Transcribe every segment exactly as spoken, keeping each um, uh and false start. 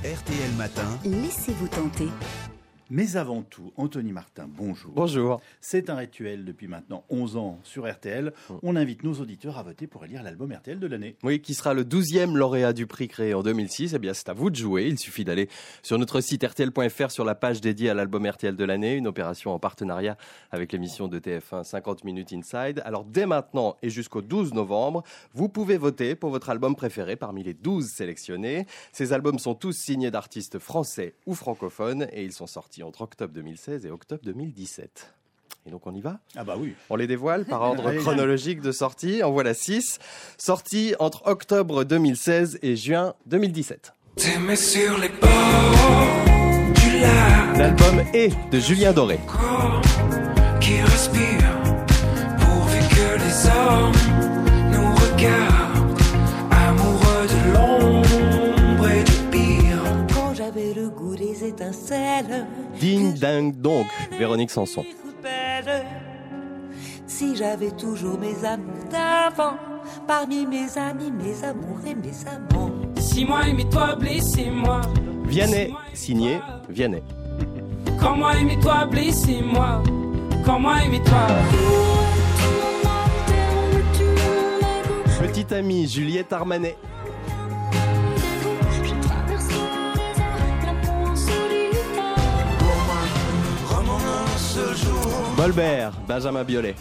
R T L Matin. Laissez-vous tenter. Mais avant tout, Anthony Martin, bonjour. Bonjour. C'est un rituel depuis maintenant onze ans sur R T L. On invite nos auditeurs à voter pour élire l'album R T L de l'année. Oui, qui sera le douzième lauréat du prix créé en deux mille six. Eh bien, c'est à vous de jouer. Il suffit d'aller sur notre site R T L point F R sur la page dédiée à l'album R T L de l'année, une opération en partenariat avec l'émission de T F un cinquante minutes Inside. Alors, dès maintenant et jusqu'au douze novembre, vous pouvez voter pour votre album préféré parmi les douze sélectionnés. Ces albums sont tous signés d'artistes français ou francophones et ils sont sortis entre octobre deux mille seize et octobre deux mille dix-sept. Et donc on y va ? Ah bah oui. On les dévoile par ordre chronologique de sortie. En voilà six. Sortis entre octobre deux mille seize et juin deux mille dix-sept. T'aimais sur les bords du lac. L'album est de Julien Doré. Qui respire pourvu que les hommes nous regardent, amoureux de l'ombre et du pire. Quand j'avais le goût des étincelles. Ding ding donc, Véronique Sanson. Si j'avais toujours mes amours d'avant, parmi mes amis, mes amours et mes amants. Si moi aimez-toi, blessez-moi. Vianney, signé Vianney. Quand moi aimez-toi, blessez-moi. Quand moi aimez-toi. Petite amie Juliette Armanet. Bolbert, Benjamin Biolay.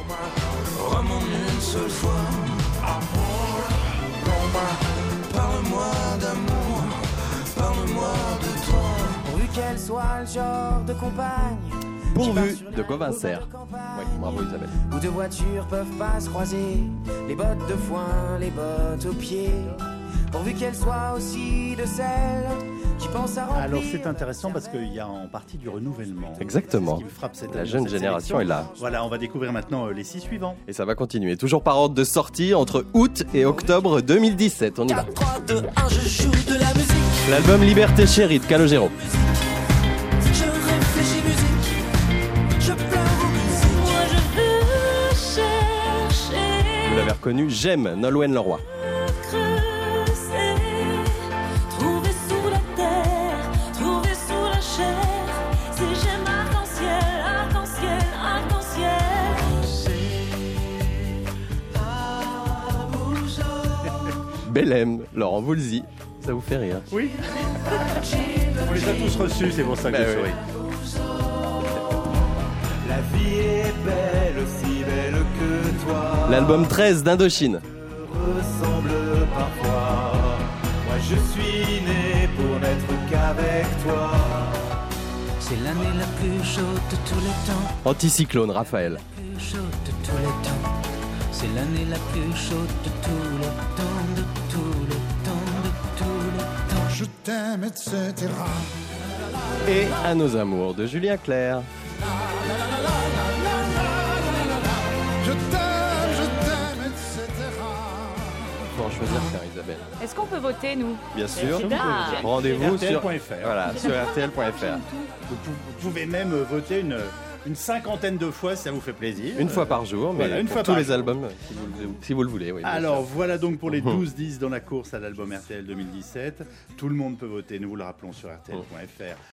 Parle-moi d'amour, parle-moi de toi. Pourvu qu'elle soit le genre de compagne. Pourvu de Gauvincer. Oui, bravo Isabelle. Où deux voitures peuvent pas se croiser. Les bottes de foin, les bottes aux pieds. Pourvu qu'elle soit aussi de celles qui pensent à remplir. Alors c'est intéressant parce qu'il y a en partie du renouvellement. Exactement. C'est ce qui frappe cette La année, jeune cette génération sélection. est là. Voilà, on va découvrir maintenant euh, les six suivants. Et ça va continuer. Toujours par ordre de sortie entre août et octobre deux mille dix-sept. On y va. quatre, trois, deux, un, je joue de la musique. L'album Liberté chérie de Calogero. Je réfléchis musique. Je pleure au musique. Moi je veux chercher. Vous l'avez reconnu, J'aime, Nolwenn Leroy. Belém, Laurent Voulzy, ça vous fait rire? Oui. On les a tous reçus, c'est pour ça que Ben je oui. souris. La vie est belle, aussi belle que toi. L'album treize d'Indochine. Ressemble parfois. Moi je suis né pour n'être qu'avec toi. C'est l'année la plus chaude de tous les temps. Anticyclone, Raphaël. La plus chaude de tous les temps. C'est l'année la plus chaude de tous les temps, de tous les temps, de tous les temps. Je t'aime, et cetera. Et À nos amours de Julien Clerc. Je t'aime, je t'aime, et cetera. Faut en choisir qu'un, Isabelle. Est-ce qu'on peut voter, nous ? Bien sûr. Ah. Rendez-vous R T L sur, point F R. voilà, sur R T L point F R. Vous, pou- vous pouvez même euh, voter une, une cinquantaine de fois si ça vous fait plaisir. Une fois par jour, mais Voilà, une pour fois tous par les jour. albums, si vous, le- si vous le voulez. Oui, bien Alors sûr. voilà donc pour les douze dix dans la course à l'album R T L deux mille dix-sept. Tout le monde peut voter, nous vous le rappelons sur R T L point F R.